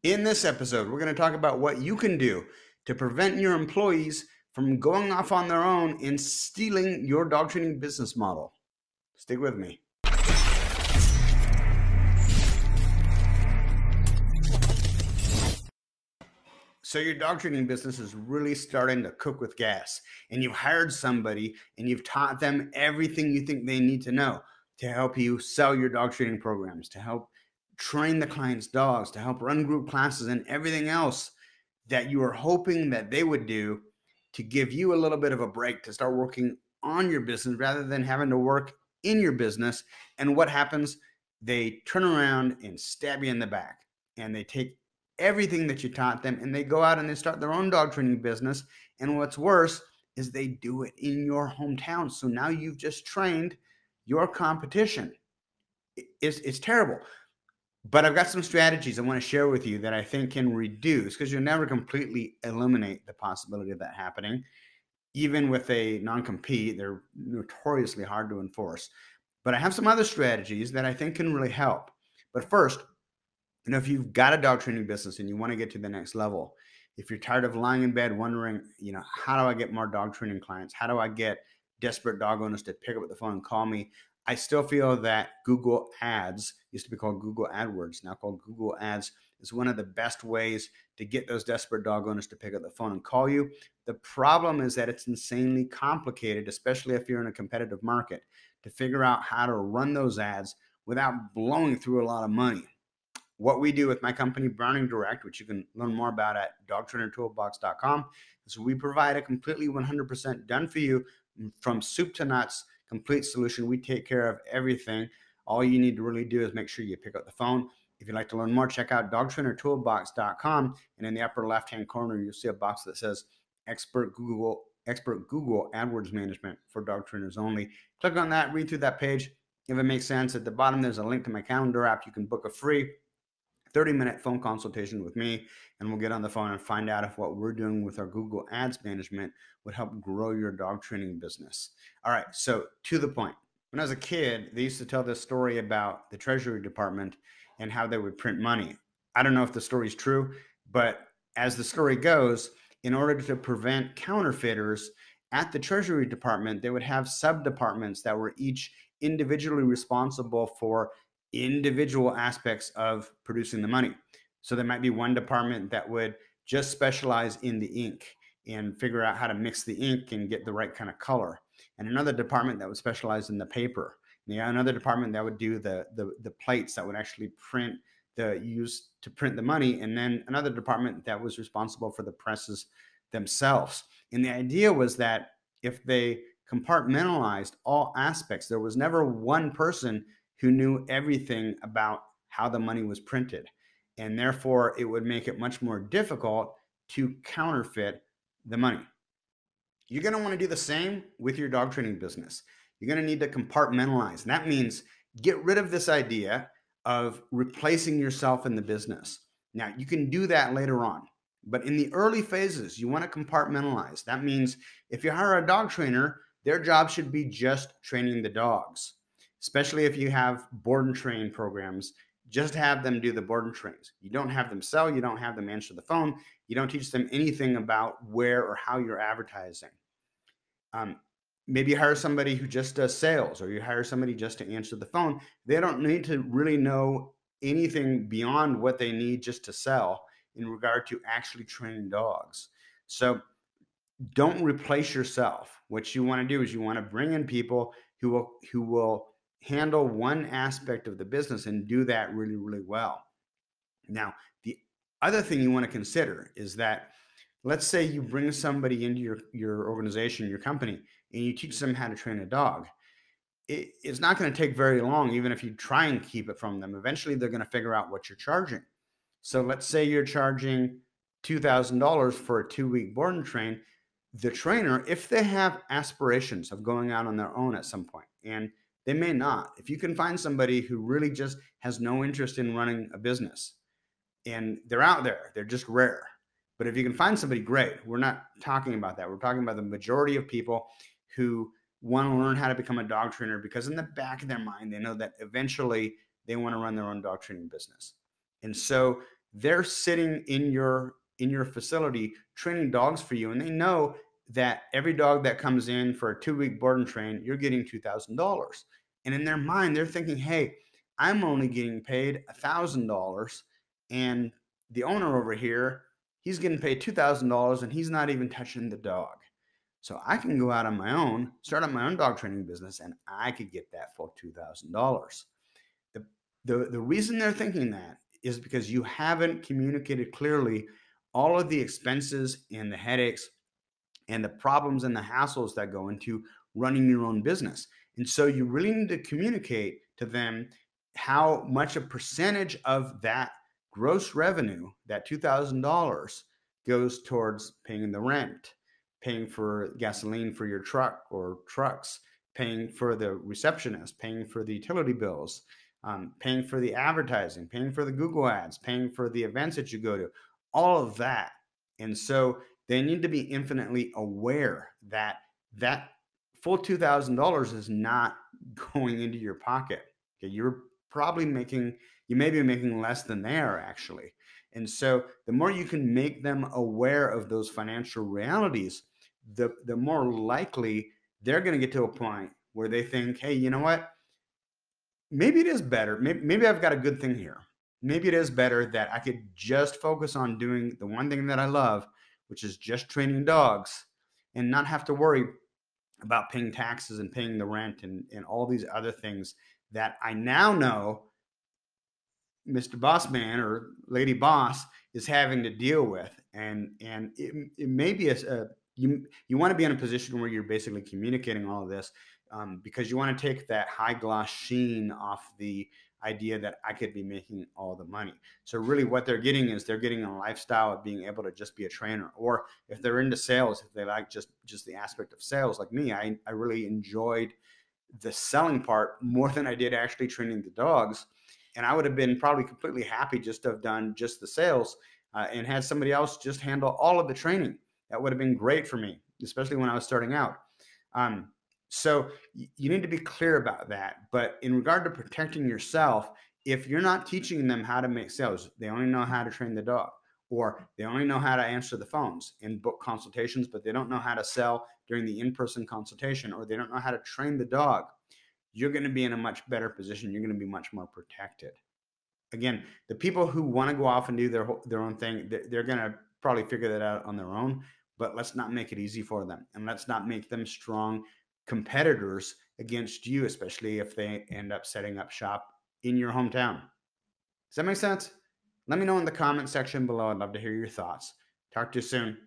In this episode, we're going to talk about what you can do to prevent your employees from going off on their own and stealing your dog training business model. Stick with me. So your dog training business is really starting to cook with gas, and you've hired somebody and you've taught them everything you think they need to know to help you sell your dog training programs, to help train the client's dogs, to help run group classes and everything else that you were hoping that they would do to give you a little bit of a break to start working on your business rather than having to work in your business. And what happens? They turn around and stab you in the back, and they take everything that you taught them and they go out and they start their own dog training business. And what's worse is they do it in your hometown. So now you've just trained your competition. It's terrible. But I've got some strategies I want to share with you that I think can reduce, because you'll never completely eliminate the possibility of that happening. Even with a non-compete, they're notoriously hard to enforce. But I have some other strategies that I think can really help. But first, if you've got a dog training business and you want to get to the next level, if you're tired of lying in bed wondering, how do I get more dog training clients? How do I get desperate dog owners to pick up the phone and call me? I still feel that Google Ads, used to be called Google AdWords, now called Google Ads, is one of the best ways to get those desperate dog owners to pick up the phone and call you. The problem is that it's insanely complicated, especially if you're in a competitive market, to figure out how to run those ads without blowing through a lot of money. What we do with my company, Browning Direct, which you can learn more about at dogtrainertoolbox.com, is we provide a completely 100% done for you from soup to nuts complete solution. We take care of everything. All you need to really do is make sure you pick up the phone. If you'd like to learn more, check out dogtrainertoolbox.com, and in the upper left-hand corner, you'll see a box that says Expert Google AdWords Management for dog trainers only. Click on that, read through that page. If it makes sense, at the bottom, there's a link to my calendar app. You can book a free 30-minute phone consultation with me, and we'll get on the phone and find out if what we're doing with our Google Ads management would help grow your dog training business. All right, so to the point. When I was a kid, they used to tell this story about the Treasury Department and how they would print money. I don't know if the story's true, but as the story goes, in order to prevent counterfeiters at the Treasury Department, they would have sub-departments that were each individually responsible for individual aspects of producing the money. So there might be one department that would just specialize in the ink and figure out how to mix the ink and get the right kind of color, and another department that would specialize in the paper, and another department that would do the plates that would actually use to print the money, and then another department that was responsible for the presses themselves. And the idea was that if they compartmentalized all aspects, there was never one person who knew everything about how the money was printed. And therefore, it would make it much more difficult to counterfeit the money. You're going to want to do the same with your dog training business. You're going to need to compartmentalize. And that means get rid of this idea of replacing yourself in the business. Now, you can do that later on. But in the early phases, you want to compartmentalize. That means if you hire a dog trainer, their job should be just training the dogs. Especially if you have board and train programs, just have them do the board and trains. You don't have them sell, you don't have them answer the phone, you don't teach them anything about where or how you're advertising. Maybe you hire somebody who just does sales, or you hire somebody just to answer the phone. They don't need to really know anything beyond what they need just to sell in regard to actually training dogs. So don't replace yourself. What you want to do is you want to bring in people who will handle one aspect of the business and do that really, really well. Now, the other thing you want to consider is that, let's say you bring somebody into your organization, your company, and you teach them how to train a dog. It's not going to take very long, even if you try and keep it from them. Eventually, they're going to figure out what you're charging. So let's say you're charging $2,000 for a 2-week board and train. The trainer, if they have aspirations of going out on their own at some point, and they may not, if you can find somebody who really just has no interest in running a business, and they're out there, they're just rare. But if you can find somebody, great. We're not talking about that. We're talking about the majority of people who want to learn how to become a dog trainer because in the back of their mind, they know that eventually they want to run their own dog training business. And so they're sitting in your facility training dogs for you, and they know that every dog that comes in for a 2 week board and train, you're getting $2,000. And in their mind, they're thinking, hey, I'm only getting paid $1,000, and the owner over here, he's getting paid $2,000 and he's not even touching the dog. So I can go out on my own, start up my own dog training business, and I could get that full $2,000. The, the reason they're thinking that is because you haven't communicated clearly all of the expenses and the headaches and the problems and the hassles that go into running your own business. And so you really need to communicate to them how much a percentage of that gross revenue, that $2,000, goes towards paying the rent, paying for gasoline for your truck or trucks, paying for the receptionist, paying for the utility bills, paying for the advertising, paying for the Google ads, paying for the events that you go to, all of that. And so they need to be infinitely aware that that full $2,000 is not going into your pocket. Okay, you're probably making, you may be making less than they are actually. And so the more you can make them aware of those financial realities, the more likely they're going to get to a point where they think, hey, you know what? Maybe it is better. Maybe I've got a good thing here. Maybe it is better that I could just focus on doing the one thing that I love, which is just training dogs, and not have to worry about paying taxes and paying the rent and all these other things that I now know Mr. Bossman or Lady Boss is having to deal with. And it may be you want to be in a position where you're basically communicating all of this, because you want to take that high gloss sheen off the idea that I could be making all the money. So really what they're getting is they're getting a lifestyle of being able to just be a trainer. Or if they're into sales, if they like just the aspect of sales like me, I really enjoyed the selling part more than I did actually training the dogs. And I would have been probably completely happy just to have done just the sales, and had somebody else just handle all of the training. That would have been great for me, especially when I was starting out. Um, so you need to be clear about that. But in regard to protecting yourself, if you're not teaching them how to make sales, they only know how to train the dog, or they only know how to answer the phones and book consultations, but they don't know how to sell during the in-person consultation, or they don't know how to train the dog, you're going to be in a much better position. You're going to be much more protected. Again, the people who want to go off and do their own thing, they're going to probably figure that out on their own. But let's not make it easy for them, and let's not make them strong competitors against you, especially if they end up setting up shop in your hometown. Does that make sense? Let me know in the comment section below. I'd love to hear your thoughts. Talk to you soon.